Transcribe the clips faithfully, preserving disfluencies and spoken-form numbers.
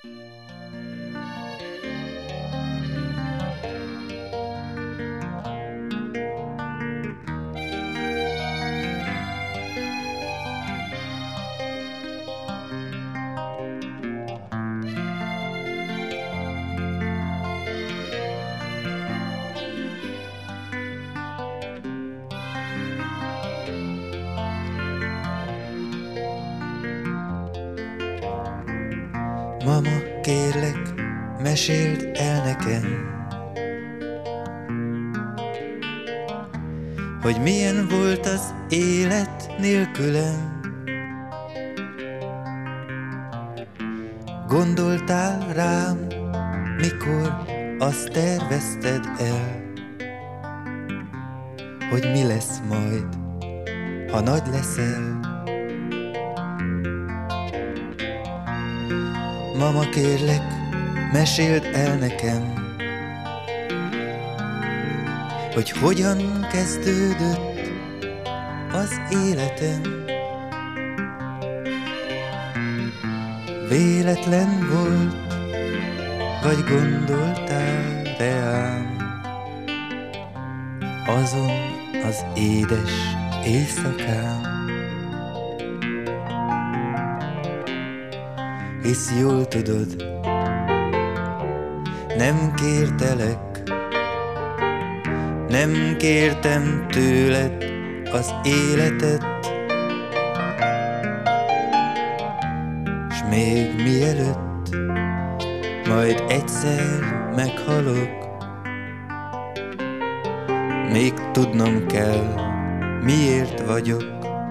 Mama, kérlek, meséld el nekem, hogy milyen volt az élet nélkülem. Gondoltál rám, mikor azt tervezted el, hogy mi lesz majd, ha nagy leszel. Mama, kérlek, meséld el nekem, hogy hogyan kezdődött az életem. Véletlen volt, vagy gondoltál reám azon az édes éjszakán? Hisz jól tudod, nem kértelek, nem kértem tőled az életet, s még mielőtt majd egyszer meghalok, még tudnom kell, miért vagyok.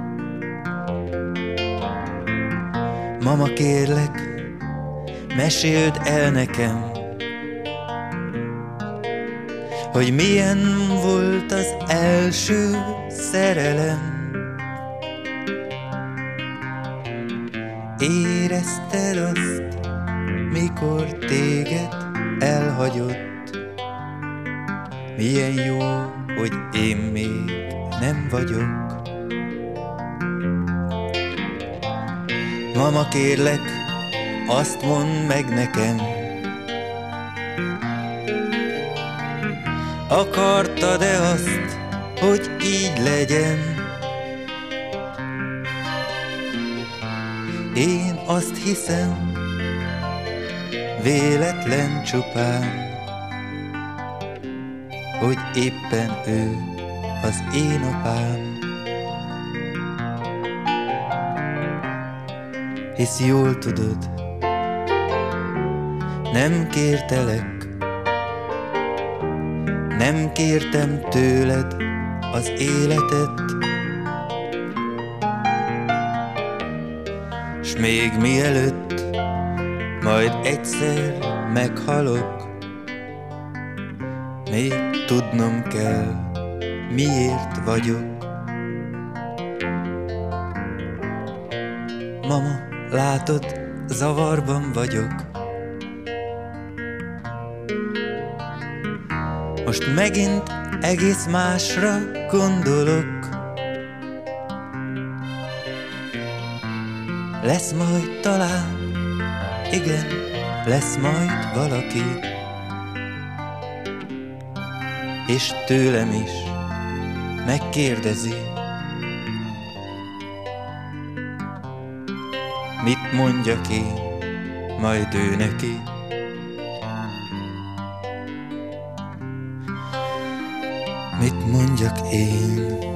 Mama, kérlek, meséld el nekem, hogy milyen volt az első szerelem. Érezted azt, mikor téged elhagyott? Milyen jó, hogy én még nem vagyok. Mama, kérlek, azt mondd meg nekem, akartad-e azt, hogy így legyen? Én azt hiszem, véletlen csupán, hogy éppen ő az én apám. Hisz jól tudod, nem kértelek, nem kértem tőled az életet, s még mielőtt majd egyszer meghalok, még tudnom kell, miért vagyok. Mama, látod, zavarban vagyok. Most megint egész másra gondolok. Lesz majd talán, igen, lesz majd valaki, és tőlem is megkérdezi, mit mondjak én majd ő neki. Mit mondjak én?